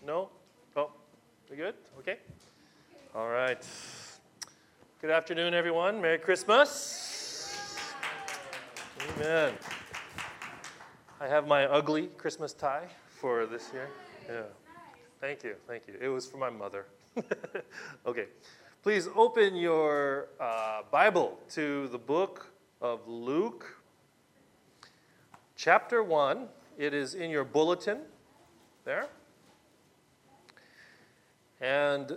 No? Oh, we good? Okay. All right. Good afternoon, everyone. Merry Christmas. Amen. I have my ugly Christmas tie for this year. Yeah. Thank you. Thank you. It was for my mother. Okay. Please open your Bible to the book of Luke, chapter 1. It is in your bulletin there. And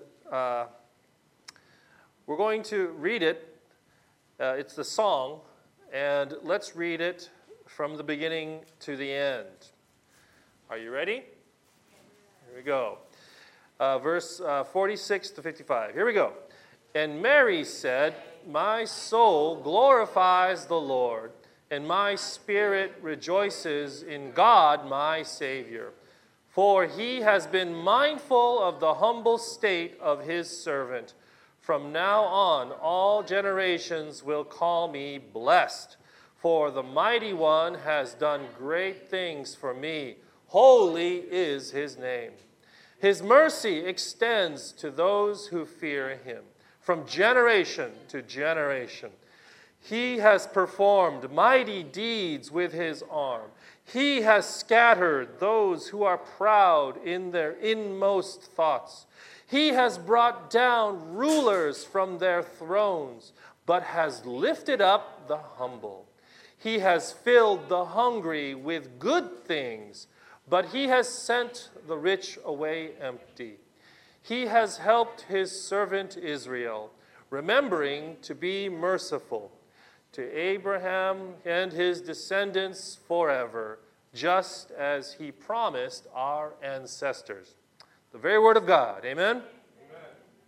we're going to read it. It's the song. And let's read it from the beginning to the end. Are you ready? Here we go. Verse 46 to 55. Here we go. And Mary said, "My soul glorifies the Lord, and my spirit rejoices in God my Savior. For he has been mindful of the humble state of his servant. From now on, all generations will call me blessed. For the Mighty One has done great things for me. Holy is his name. His mercy extends to those who fear him, from generation to generation. He has performed mighty deeds with his arm. He has scattered those who are proud in their inmost thoughts. He has brought down rulers from their thrones, but has lifted up the humble. He has filled the hungry with good things, but he has sent the rich away empty. He has helped his servant Israel, remembering to be merciful to Abraham and his descendants forever, just as he promised our ancestors." The very word of God. Amen? Amen.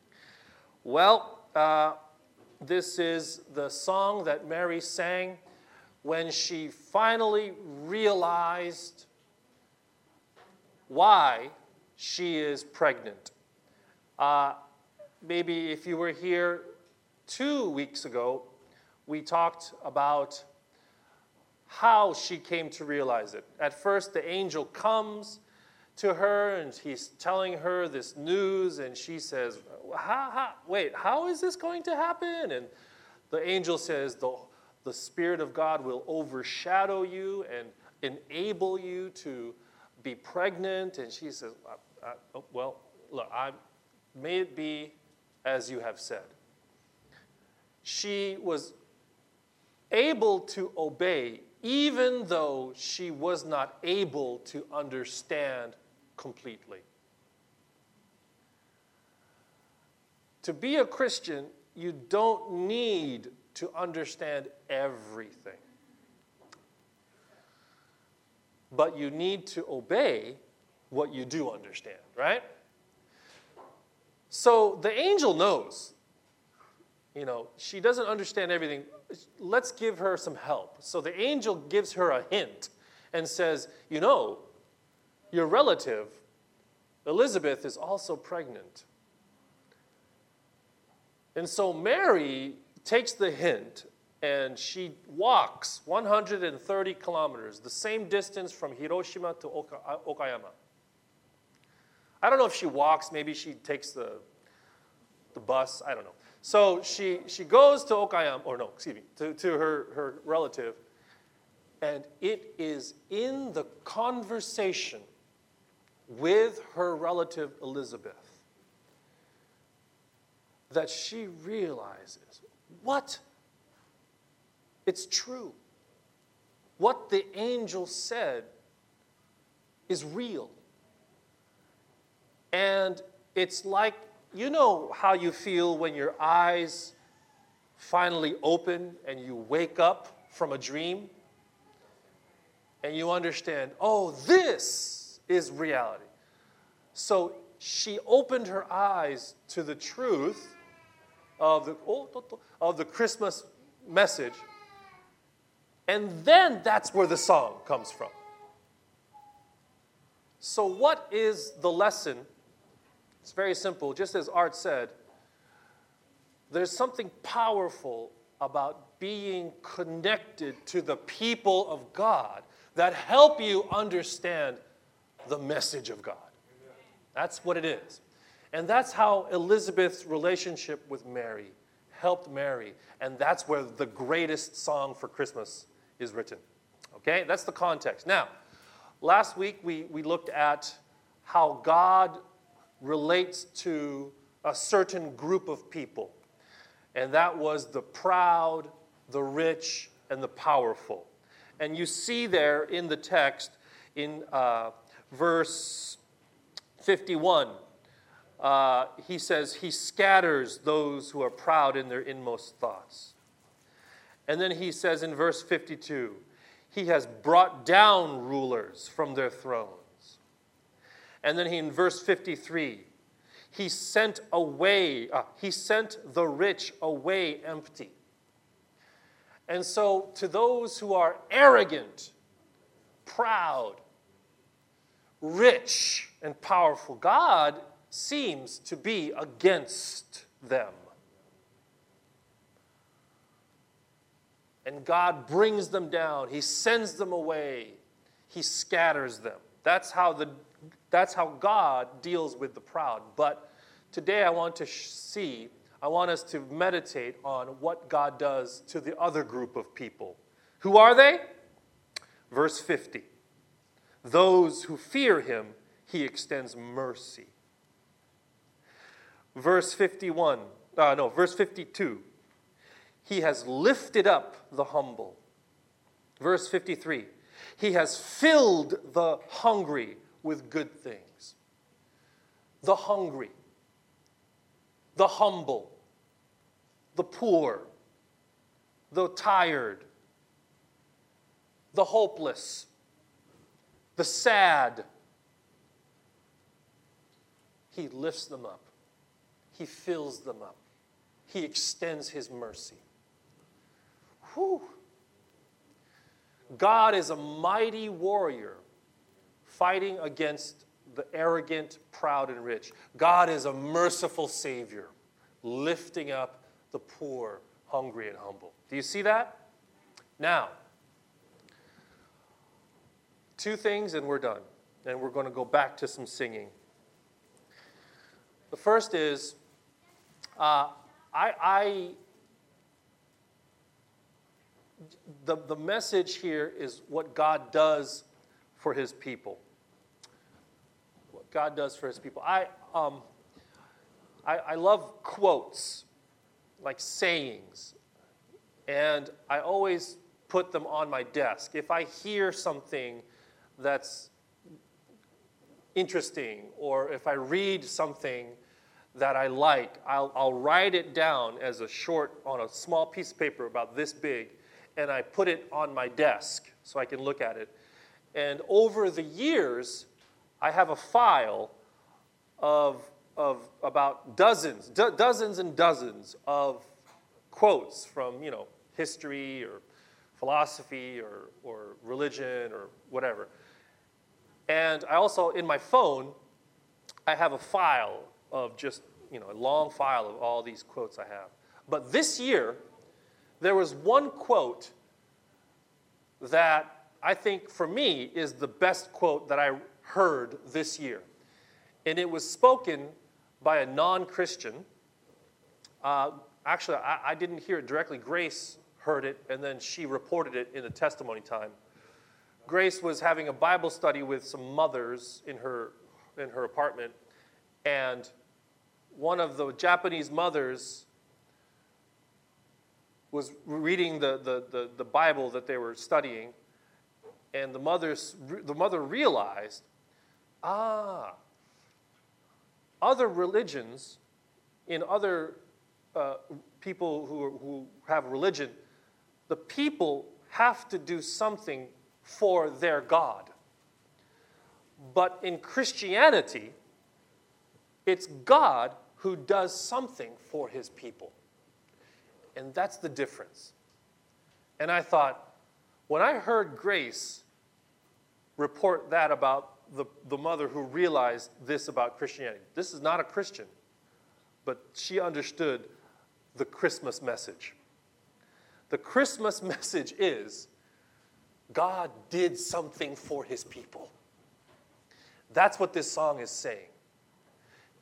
Well, this is the song that Mary sang when she finally realized why she is pregnant. Maybe if you were here 2 weeks ago, we talked about how she came to realize it. At first, the angel comes to her and he's telling her this news, and she says, wait, how is this going to happen? And the angel says, the Spirit of God will overshadow you and enable you to be pregnant. And she says, well, look, may it be as you have said. She was able to obey, even though she was not able to understand completely. To be a Christian, you don't need to understand everything. But you need to obey what you do understand, right? So the angel knows. She doesn't understand everything. Let's give her some help. So the angel gives her a hint and says, your relative, Elizabeth, is also pregnant. And so Mary takes the hint and she walks 130 kilometers, the same distance from Hiroshima to Okayama. I don't know if she walks, maybe she takes the bus, I don't know. So she goes to Okayama, to her relative, and it is in the conversation with her relative Elizabeth that she realizes what? It's true. What the angel said is real. And it's like, how you feel when your eyes finally open and you wake up from a dream and you understand, this is reality. So she opened her eyes to the truth of the Christmas message, and then that's where the song comes from. So what is the lesson? It's very simple. Just as Art said, there's something powerful about being connected to the people of God that help you understand the message of God. That's what it is. And that's how Elizabeth's relationship with Mary helped Mary. And that's where the greatest song for Christmas is written. Okay, that's the context. Now, last week we looked at how God relates to a certain group of people. And that was the proud, the rich, and the powerful. And you see there in the text, in verse 51, he says, he scatters those who are proud in their inmost thoughts. And then he says in verse 52, he has brought down rulers from their thrones. And then in verse 53, he sent the rich away empty. And so to those who are arrogant, proud, rich, and powerful, God seems to be against them. And God brings them down. He sends them away. He scatters them. That's how God deals with the proud. But today I want us to meditate on what God does to the other group of people. Who are they? Verse 50. Those who fear him, he extends mercy. Verse 52. He has lifted up the humble. Verse 53. He has filled the hungry with good things. The hungry, the humble, the poor, the tired, the hopeless, the sad. He lifts them up. He fills them up. He extends his mercy. Whew. God is a mighty warrior fighting against the arrogant, proud, and rich. God is a merciful Savior lifting up the poor, hungry, and humble. Do you see that? Now, two things and we're done. And we're going to go back to some singing. The first is, the message here is what God does for his people. What God does for his people. I love quotes, like sayings, and I always put them on my desk. If I hear something that's interesting, or if I read something that I like, I'll write it down as on a small piece of paper about this big, and I put it on my desk so I can look at it. And over the years, I have a file of about dozens and dozens of quotes from, history or philosophy or religion or whatever. And I also, in my phone, I have a file of just, a long file of all these quotes I have. But this year, there was one quote that I think, for me, is the best quote that I heard this year. And it was spoken by a non-Christian. Actually, I didn't hear it directly. Grace heard it, and then she reported it in a testimony time. Grace was having a Bible study with some mothers in her apartment, and one of the Japanese mothers was reading the Bible that they were studying, and the mother realized, other religions, in other people who have religion, the people have to do something for their God. But in Christianity, it's God who does something for his people. And that's the difference. And I thought, when I heard Grace report that about the mother who realized this about Christianity, this is not a Christian, but she understood the Christmas message. The Christmas message is, God did something for his people. That's what this song is saying.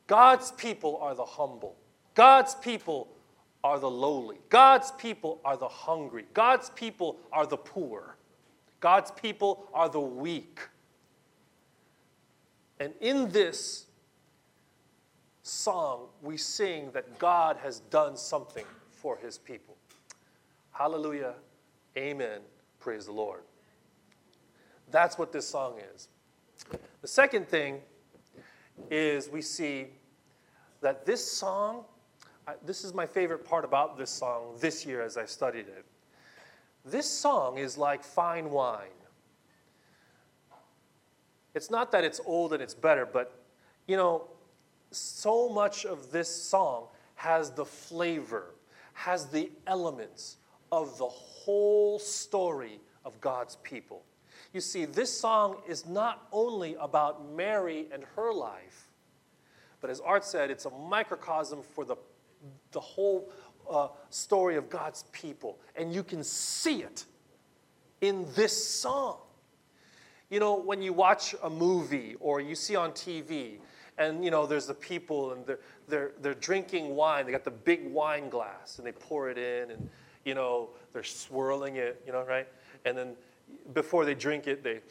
God's people are the humble. God's people are the lowly. God's people are the hungry. God's people are the poor. God's people are the weak. And in this song, we sing that God has done something for his people. Hallelujah. Amen. Praise the Lord. That's what this song is. The second thing is we see that this song, this is my favorite part about this song this year as I studied it. This song is like fine wine. It's not that it's old and it's better, but, so much of this song has the flavor, has the elements of the whole story of God's people. You see, this song is not only about Mary and her life, but as Art said, it's a microcosm for the whole story of God's people. And you can see it in this song. When you watch a movie or you see on TV, and there's the people and they're drinking wine. They got the big wine glass and they pour it in and they're swirling it, right? And then before they drink it, they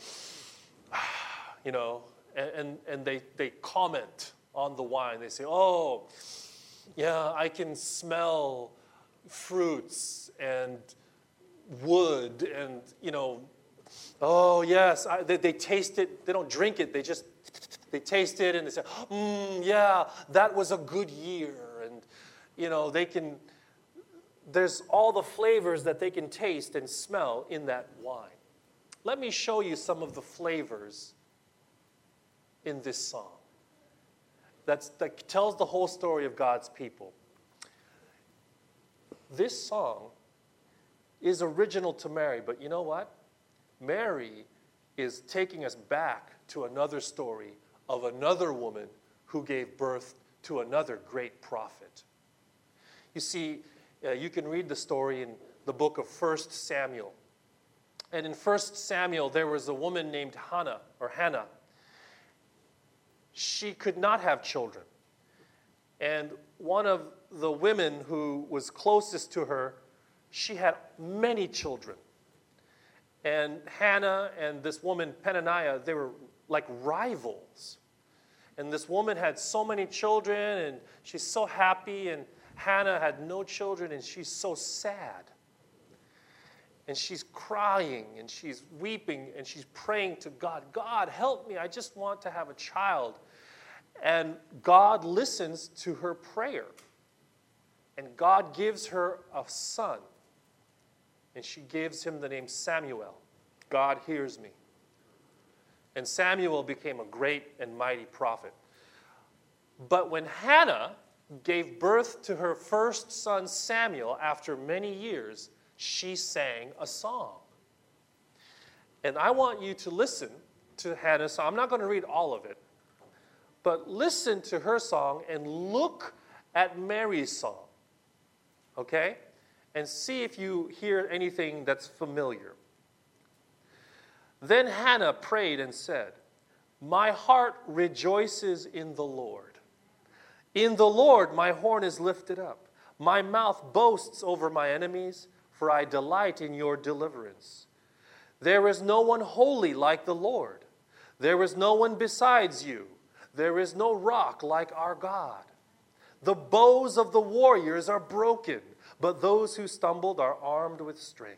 and they comment on the wine. They say, "Oh, yeah, I can smell fruits and wood and oh yes." They taste it. They don't drink it. They taste it and they say, yeah, that was a good year. And, there's all the flavors that they can taste and smell in that wine. Let me show you some of the flavors in this song that tells the whole story of God's people. This song is original to Mary, but you know what? Mary is taking us back to another story of another woman who gave birth to another great prophet. You see, you can read the story in the book of 1 Samuel. And in 1 Samuel, there was a woman named Hannah. She could not have children. And one of the women who was closest to her, she had many children. And Hannah and this woman, Peninnah, they were like rivals. And this woman had so many children, and she's so happy, and Hannah had no children, and she's so sad. And she's crying, and she's weeping, and she's praying to God, "God, help me, I just want to have a child." And God listens to her prayer. And God gives her a son. And she gives him the name Samuel. God hears me. And Samuel became a great and mighty prophet. But when Hannah gave birth to her first son Samuel after many years, she sang a song. And I want you to listen to Hannah's song. I'm not going to read all of it. But listen to her song and look at Mary's song. Okay? And see if you hear anything that's familiar. Then Hannah prayed and said, "My heart rejoices in the Lord. In the Lord my horn is lifted up. My mouth boasts over my enemies, for I delight in your deliverance. There is no one holy like the Lord. There is no one besides you. There is no rock like our God. The bows of the warriors are broken, but those who stumbled are armed with strength.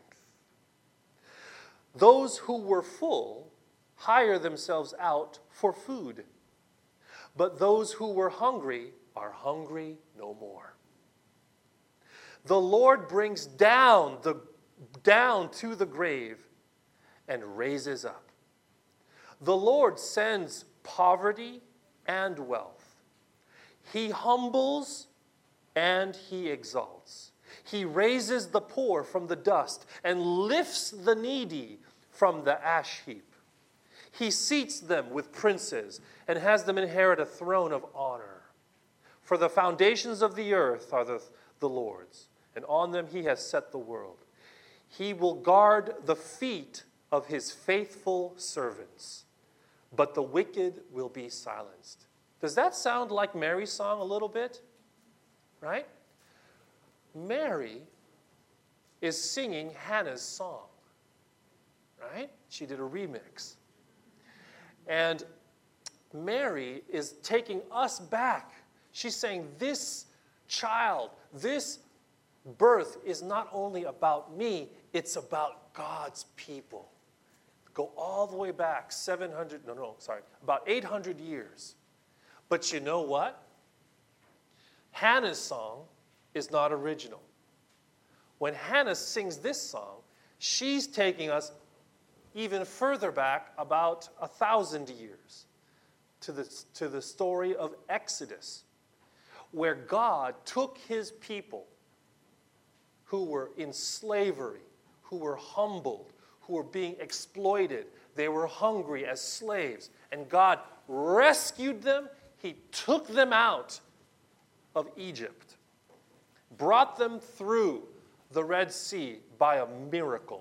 Those who were full hire themselves out for food, but those who were hungry are hungry no more. The Lord brings down to the grave and raises up. The Lord sends poverty and wealth. He humbles and he exalts. He raises the poor from the dust and lifts the needy from the ash heap. He seats them with princes and has them inherit a throne of honor. For the foundations of the earth are the Lord's, and on them he has set the world. He will guard the feet of his faithful servants, but the wicked will be silenced. Does that sound like Mary's song a little bit? Right? Mary is singing Hannah's song. Right? She did a remix. And Mary is taking us back. She's saying this child, this birth is not only about me, it's about God's people. Go all the way back about 800 years. But you know what? Hannah's song is not original. When Hannah sings this song, she's taking us even further back about 1,000 years to the story of Exodus, where God took his people who were in slavery, who were humbled, who were being exploited. They were hungry as slaves. And God rescued them. He took them out of Egypt, brought them through the Red Sea by a miracle.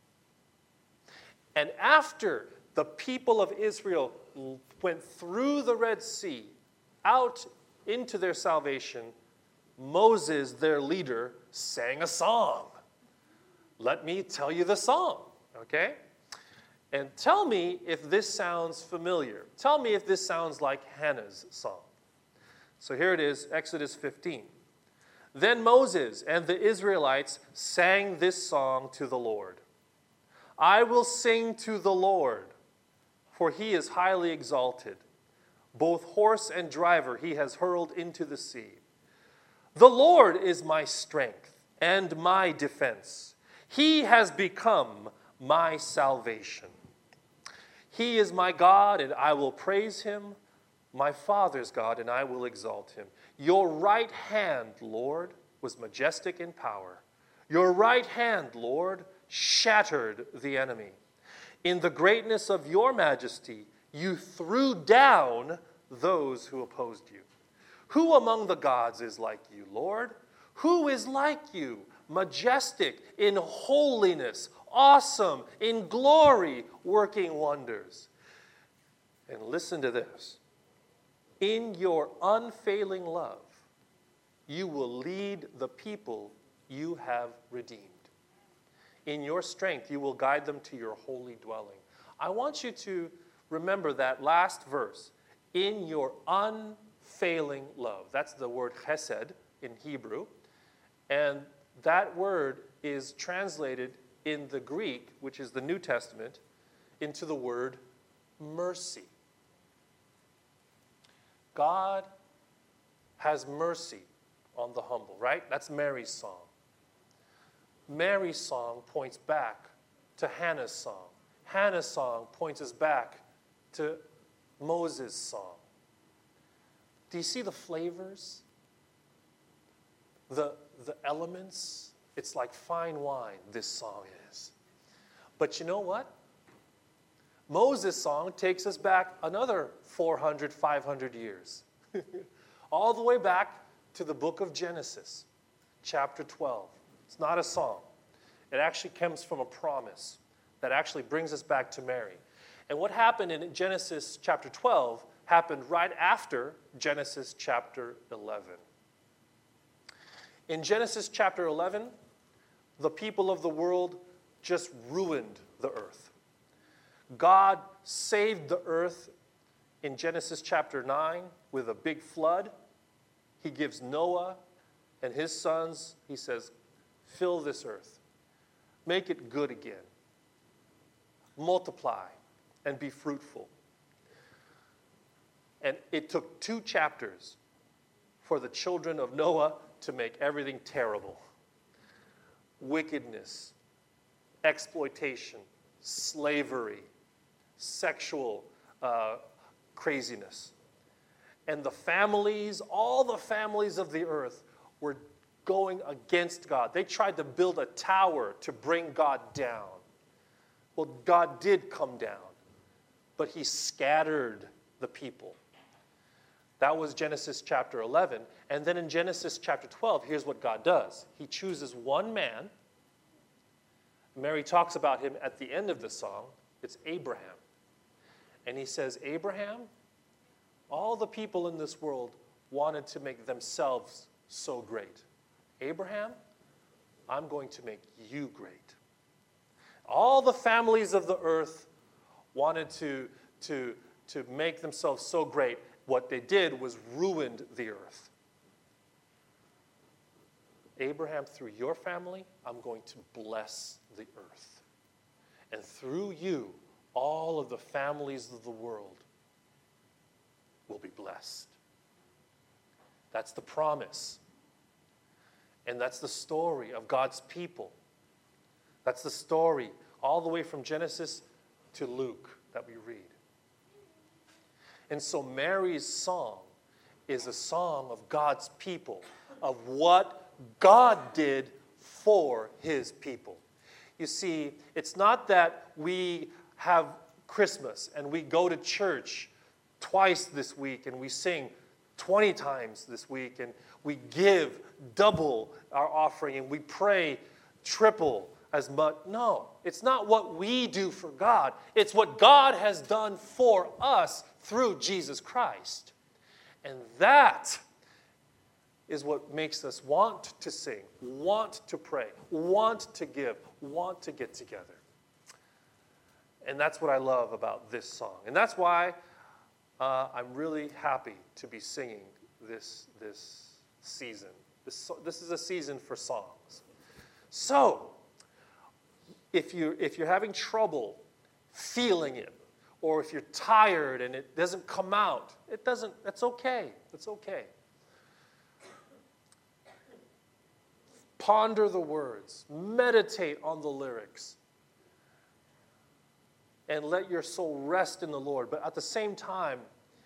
And after the people of Israel went through the Red Sea, out into their salvation, Moses, their leader, sang a song. Let me tell you the song, okay? And tell me if this sounds familiar. Tell me if this sounds like Hannah's song. So here it is, Exodus 15. Then Moses and the Israelites sang this song to the Lord. I will sing to the Lord, for he is highly exalted. Both horse and driver he has hurled into the sea. The Lord is my strength and my defense. He has become my salvation. He is my God, and I will praise him, my Father's God, and I will exalt him. Your right hand, Lord, was majestic in power. Your right hand, Lord, shattered the enemy. In the greatness of your majesty, you threw down those who opposed you. Who among the gods is like you, Lord? Who is like you, majestic in holiness, awesome in glory, working wonders? And listen to this. In your unfailing love, you will lead the people you have redeemed. In your strength, you will guide them to your holy dwelling. I want you to remember that last verse. In your unfailing love. That's the word chesed in Hebrew. And that word is translated in the Greek, which is the New Testament, into the word mercy. God has mercy on the humble, right? That's Mary's song. Mary's song points back to Hannah's song. Hannah's song points us back to Moses' song. Do you see the flavors? The elements? It's like fine wine, this song is. But you know what? Moses' song takes us back another 400, 500 years. All the way back to the book of Genesis, chapter 12. It's not a song. It actually comes from a promise that actually brings us back to Mary. And what happened in Genesis chapter 12 happened right after Genesis chapter 11. In Genesis chapter 11, the people of the world just ruined the earth. God saved the earth in Genesis chapter 9 with a big flood. He gives Noah and his sons, he says, fill this earth. Make it good again. Multiply and be fruitful. And it took 2 chapters for the children of Noah to make everything terrible. Wickedness, exploitation, slavery, sexual craziness. And the families, all the families of the earth were going against God. They tried to build a tower to bring God down. Well, God did come down, but he scattered the people. That was Genesis chapter 11. And then in Genesis chapter 12, here's what God does. He chooses one man. Mary talks about him at the end of the song. It's Abraham. And he says, Abraham, all all the people in this world wanted to make themselves so great. Abraham, I'm going to make you great. All the families of the earth wanted to make themselves so great. What they did was ruined the earth. Abraham, through your family, I'm going to bless the earth. And through you, all of the families of the world will be blessed. That's the promise. And that's the story of God's people. That's the story all the way from Genesis to Luke that we read. And so Mary's song is a song of God's people, of what God did for his people. You see, it's not that we have Christmas and we go to church twice this week and we sing 20 times this week and we give double our offering and we pray triple as much. No, it's not what we do for God. It's what God has done for us through Jesus Christ. And that is what makes us want to sing, want to pray, want to give, want to get together. And that's what I love about this song. And that's why I'm really happy to be singing this season. This is a season for songs. So, if you're having trouble feeling it, or if you're tired and it doesn't come out, that's okay. It's okay. Ponder the words, meditate on the lyrics, and let your soul rest in the Lord. But at the same time,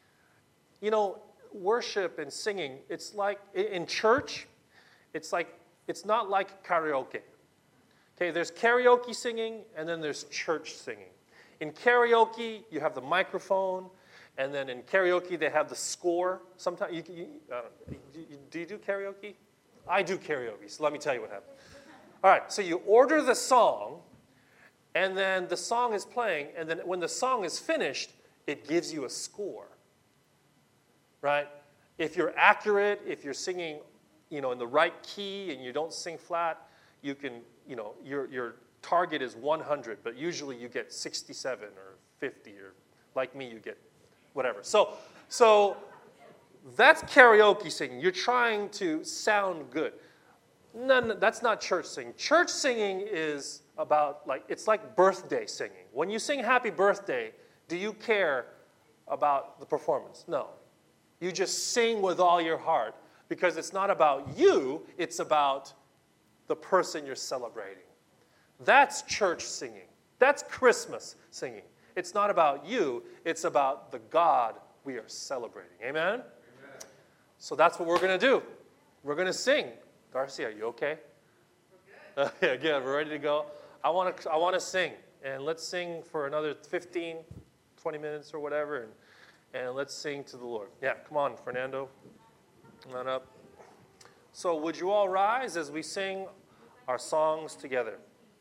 worship and singing, it's like in church, it's not like karaoke. Okay, there's karaoke singing and then there's church singing. In karaoke, you have the microphone, and then in karaoke they have the score. Sometimes do you do karaoke? I do karaoke, so let me tell you what happened. All right, so you order the song, and then the song is playing, and then when the song is finished, it gives you a score. Right? If you're accurate, if you're singing, in the right key and you don't sing flat, you can, your target is 100, but usually you get 67 or 50, or like me, you get whatever. So that's karaoke singing. You're trying to sound good. No, that's not church singing. Church singing is about, it's like birthday singing. When you sing happy birthday, do you care about the performance? No. You just sing with all your heart because it's not about you, it's about the person you're celebrating. That's church singing. That's Christmas singing. It's not about you, it's about the God we are celebrating. Amen? So that's what we're going to do. We're going to sing. Darcy, are you okay? Yeah, good. We're ready to go. I want to sing. And let's sing for another 15, 20 minutes or whatever. And let's sing to the Lord. Yeah, come on, Fernando. Come on up. So would you all rise as we sing our songs together?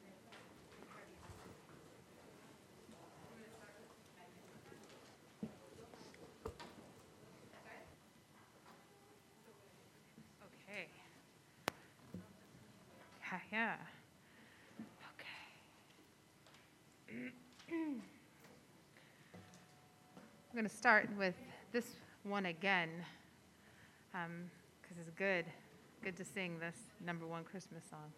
Yeah. Okay. I'm going to start with this one again, because it's good to sing this #1 Christmas song.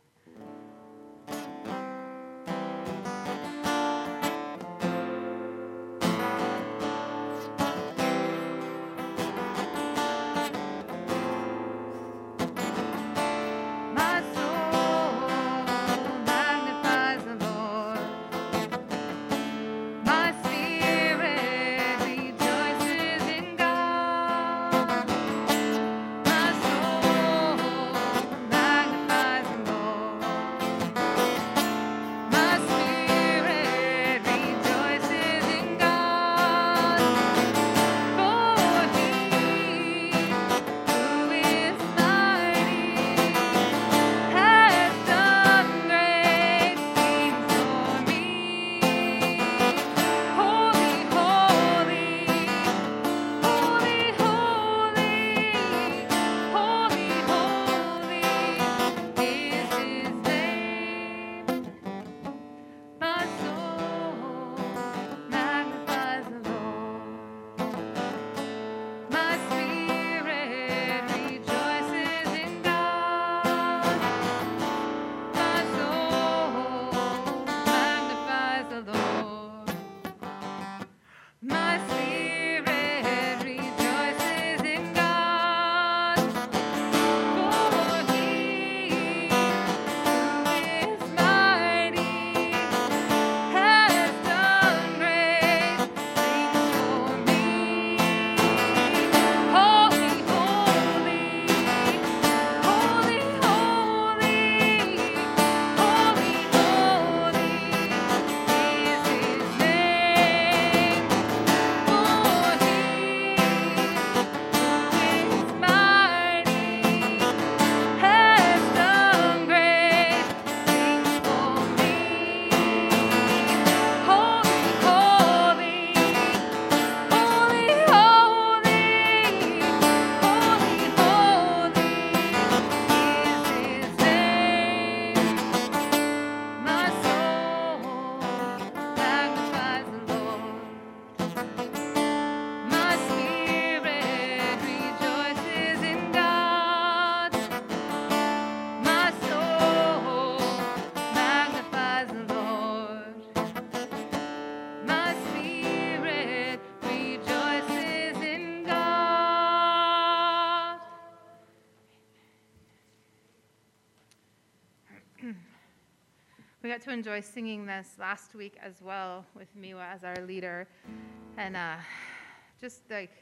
got to enjoy singing this last week as well with Miwa as our leader. And just like,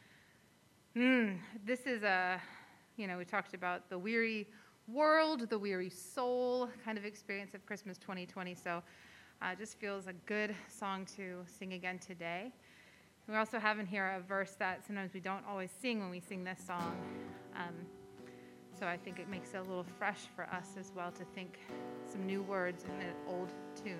this is we talked about the weary world, the weary soul kind of experience of Christmas 2020. So it just feels a good song to sing again today. We also have in here a verse that sometimes we don't always sing when we sing this song. So I think it makes it a little fresh for us as well to think some new words in an old tune.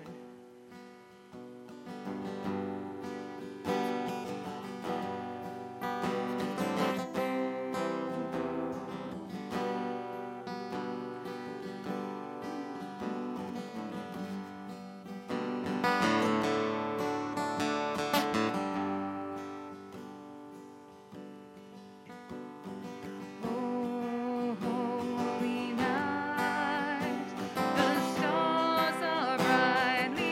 Stars are brightly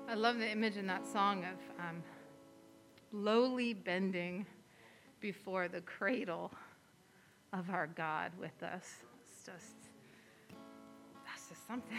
I love the image in that song of lowly bending before the cradle of our God with us. That's just something.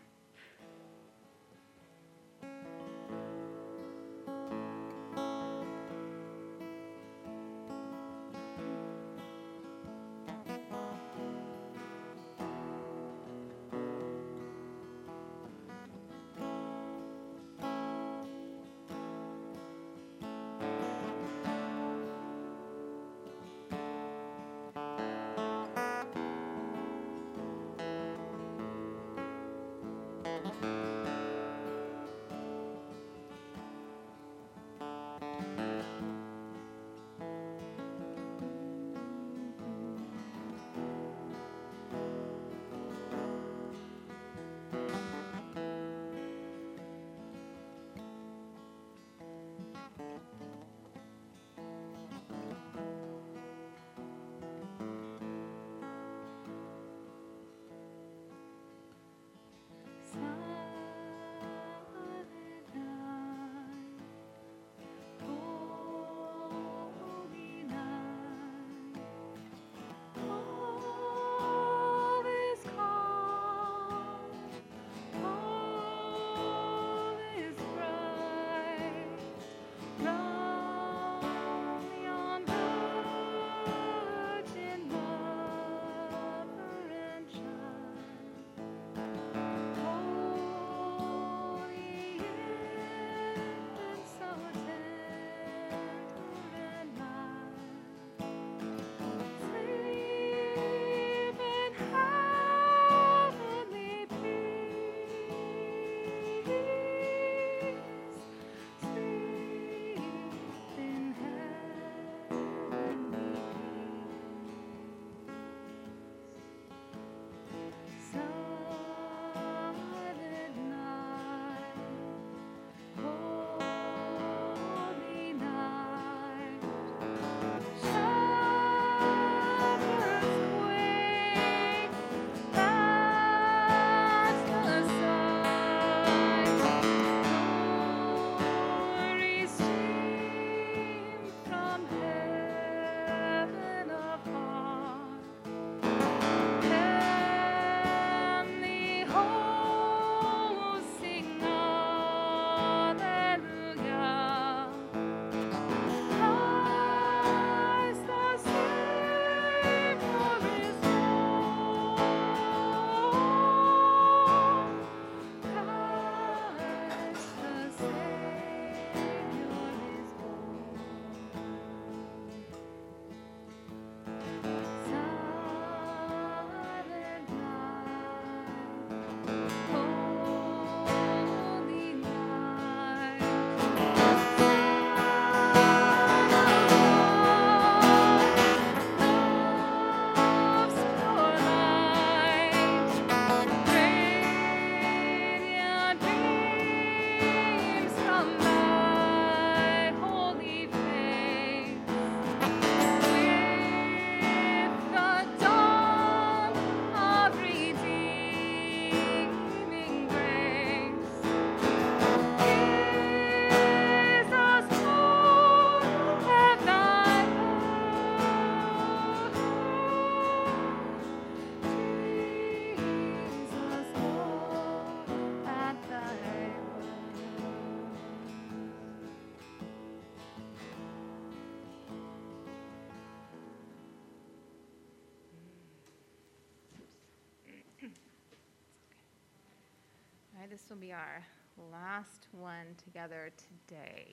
This will be our last one together today.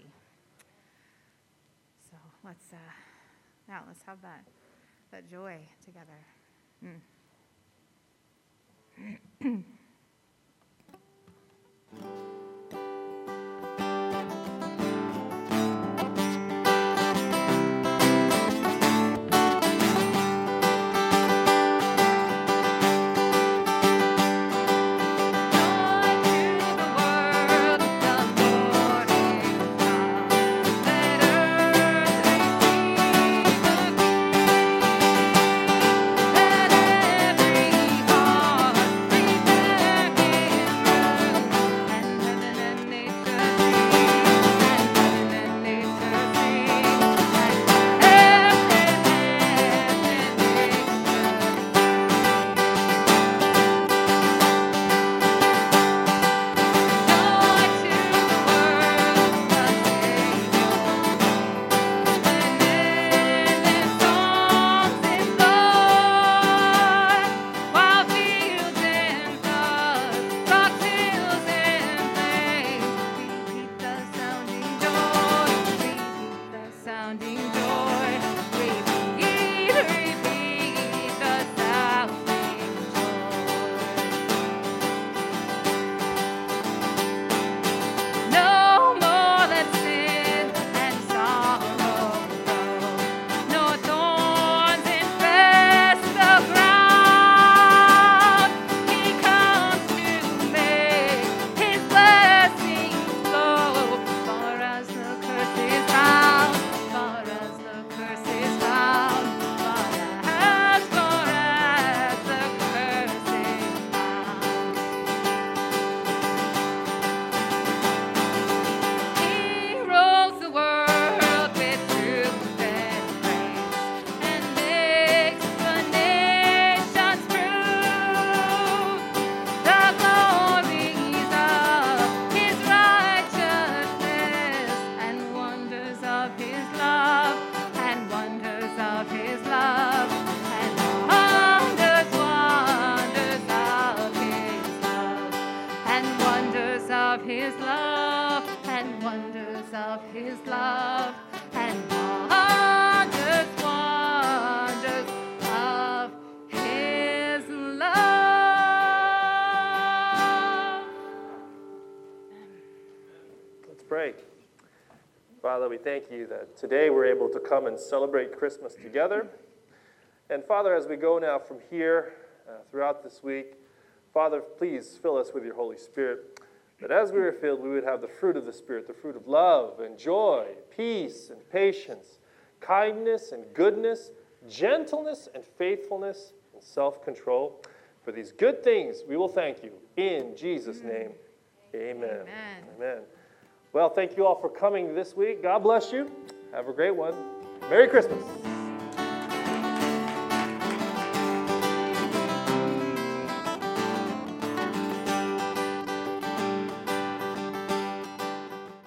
So let's have that joy together. love and wonders of his love and wonders of his love. Let's pray. Father, we thank you that today we're able to come and celebrate Christmas together. And Father, as we go now from here throughout this week, Father, please fill us with your Holy Spirit, that as we are filled, we would have the fruit of the Spirit, the fruit of love and joy, peace and patience, kindness and goodness, gentleness and faithfulness and self-control. For these good things, we will thank you. In Jesus' name, amen. Amen. Amen. Well, thank you all for coming this week. God bless you. Have a great one. Merry Christmas.